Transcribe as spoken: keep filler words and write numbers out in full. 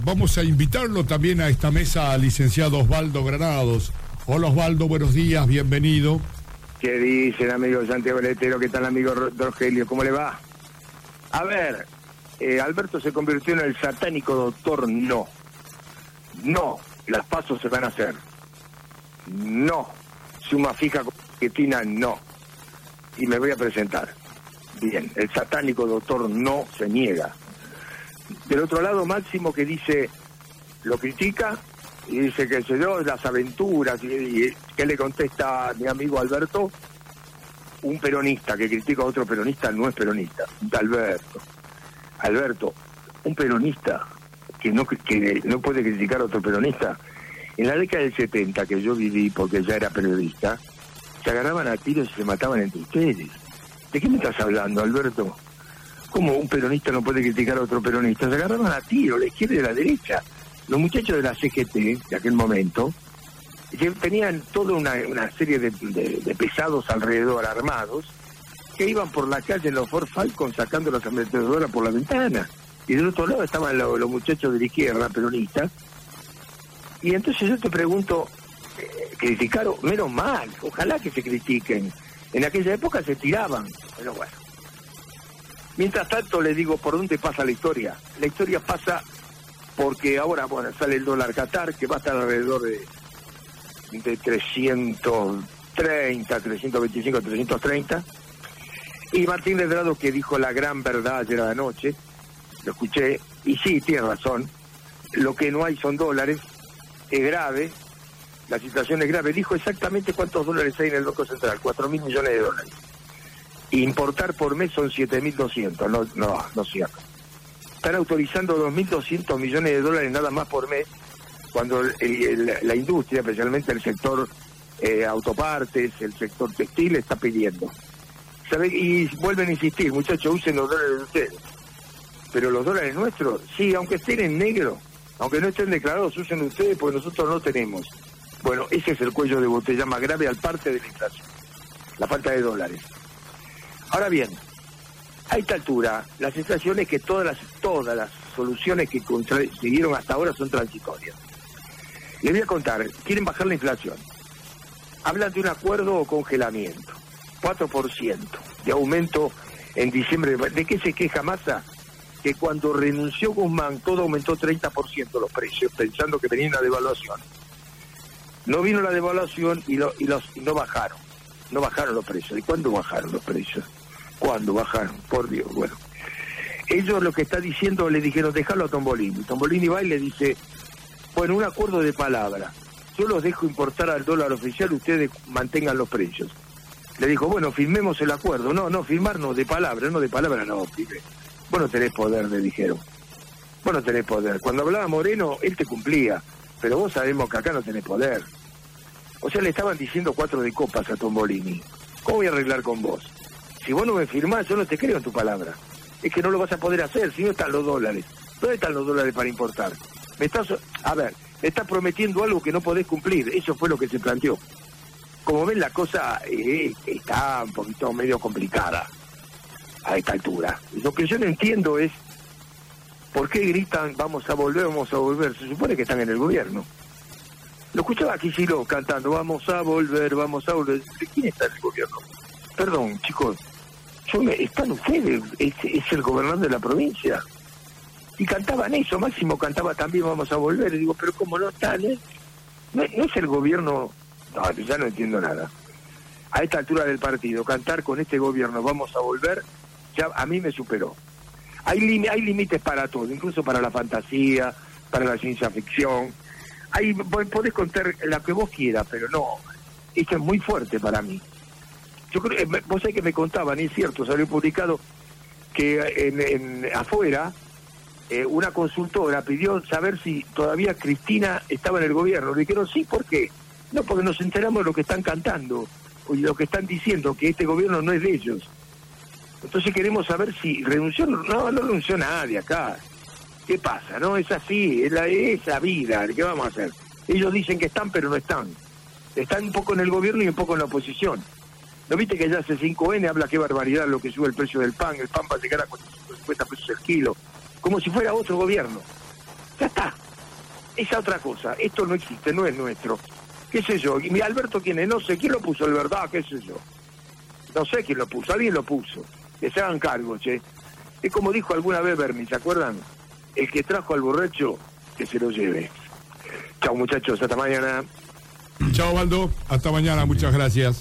Vamos a invitarlo también a esta mesa al licenciado Osvaldo Granados. Hola Osvaldo, buenos días, bienvenido. ¿Qué dicen, amigo Santiago Letero? ¿Qué tal, amigo Rogelio? ¿Cómo le va? A ver, eh, Alberto se convirtió en el satánico doctor no. No, las pasos se van a hacer. No, suma fija con Argentina, no. Y me voy a presentar. Bien, el satánico doctor no se niega. Del otro lado, Máximo, que dice, lo critica y dice que se dio las aventuras, y, y que le contesta a mi amigo Alberto, un peronista que critica a otro peronista no es peronista, Alberto. Alberto, un peronista que no, que no puede criticar a otro peronista. En la década del setenta, que yo viví porque ya era periodista, se agarraban a tiros y se mataban entre ustedes. ¿De qué me estás hablando, Alberto? ¿Cómo un peronista no puede criticar a otro peronista? Se agarraban a tiro, la izquierda y la derecha. Los muchachos de la C G T, de aquel momento, tenían toda una, una serie de, de, de pesados alrededor, armados, que iban por la calle en los Ford Falcon sacando las ametralladoras por la ventana. Y del otro lado estaban los, los muchachos de la izquierda, peronistas. Y entonces yo te pregunto, eh, criticaron, menos mal, ojalá que se critiquen. En aquella época se tiraban, pero bueno. Mientras tanto, le digo, ¿por dónde pasa la historia? La historia pasa porque ahora, bueno, sale el dólar Qatar, que va a estar alrededor de, de trescientos treinta, trescientos veinticinco, trescientos treinta. Y Martín Ledrado, que dijo la gran verdad ayer a la noche, lo escuché, y sí, tiene razón, lo que no hay son dólares, es grave, la situación es grave. Dijo exactamente cuántos dólares hay en el Banco Central, cuatro mil millones de dólares. Importar por mes son siete mil doscientos, no, no, no es cierto. Están autorizando dos mil doscientos millones de dólares nada más por mes, cuando el, el, la industria, especialmente el sector eh, autopartes, el sector textil, está pidiendo. ¿Sabe? Y vuelven a insistir, muchachos, usen los dólares de ustedes. Pero los dólares nuestros, sí, aunque estén en negro, aunque no estén declarados, usen ustedes porque nosotros no tenemos. Bueno, ese es el cuello de botella más grave al parte de la inflación, la falta de dólares. Ahora bien, a esta altura, la sensación es que todas las, todas las soluciones que consiguieron hasta ahora son transitorias. Les voy a contar, quieren bajar la inflación. Hablan de un acuerdo o congelamiento. cuatro por ciento de aumento en diciembre. ¿De qué se queja Massa? Que cuando renunció Guzmán todo aumentó treinta por ciento los precios, pensando que venía una devaluación. No vino la devaluación y, lo, y, los, y no bajaron. No bajaron los precios. ¿Y cuándo bajaron los precios? ¿Cuándo bajaron? Por Dios, bueno. Ellos lo que está diciendo, le dijeron, déjalo a Tombolini. Tombolini va y le dice, bueno, un acuerdo de palabra. Yo los dejo importar al dólar oficial, ustedes mantengan los precios. Le dijo, bueno, firmemos el acuerdo. No, no, firmar no, de palabra, no de palabra, no, pibe. Vos no tenés poder, le dijeron. Vos no tenés poder. Cuando hablaba Moreno, él te cumplía, pero vos sabemos que acá no tenés poder. O sea, le estaban diciendo cuatro de copas a Tombolini. ¿Cómo voy a arreglar con vos? Si vos no me firmás, yo no te creo en tu palabra. Es que no lo vas a poder hacer, si no están los dólares. ¿Dónde están los dólares para importar? Me estás, a ver, me estás prometiendo algo que no podés cumplir. Eso fue lo que se planteó. Como ven, la cosa eh, está un poquito medio complicada a esta altura. Lo que yo no entiendo es por qué gritan, vamos a volver, vamos a volver. Se supone que están en el gobierno. Lo escuchaba a Kicillof cantando, vamos a volver, vamos a volver. ¿Quién está en el gobierno? Perdón, chicos, yo me, están ustedes, es, es el gobernante de la provincia. Y cantaban eso, Máximo cantaba también, vamos a volver. Y digo, pero ¿cómo no están? Eh? No, no es el gobierno, no, ya no entiendo nada. A esta altura del partido, cantar con este gobierno, vamos a volver, ya a mí me superó. Hay, lim, hay límites para todo, incluso para la fantasía, para la ciencia ficción. Ahí podés contar lo que vos quieras, pero no, esto es muy fuerte para mí. Yo creo, vos sabés que me contaban, y es cierto, salió publicado que en, en afuera eh, una consultora pidió saber si todavía Cristina estaba en el gobierno. Le dijeron, sí, ¿por qué? No, porque nos enteramos de lo que están cantando, y lo que están diciendo, que este gobierno no es de ellos. Entonces queremos saber si renunció. No, no renunció nadie acá. ¿Qué pasa? No, es así, es la, es la vida, ¿qué vamos a hacer? Ellos dicen que están, pero no están. Están un poco en el gobierno y un poco en la oposición. ¿No viste que ya C cinco N habla qué barbaridad lo que sube el precio del pan? El pan va a llegar a cuatrocientos cincuenta pesos el kilo, como si fuera otro gobierno. Ya está. Esa otra cosa. Esto no existe, no es nuestro. ¿Qué sé yo? Y mi Alberto, ¿quién es? No sé. ¿Quién lo puso el verdad? ¿Qué sé yo? No sé quién lo puso. Alguien lo puso. Que se hagan cargo, che. Es como dijo alguna vez Bernie, ¿se acuerdan? El que trajo al borracho, que se lo lleve. Chao, muchachos. Hasta mañana. Chao, Baldo. Hasta mañana. Muchas gracias.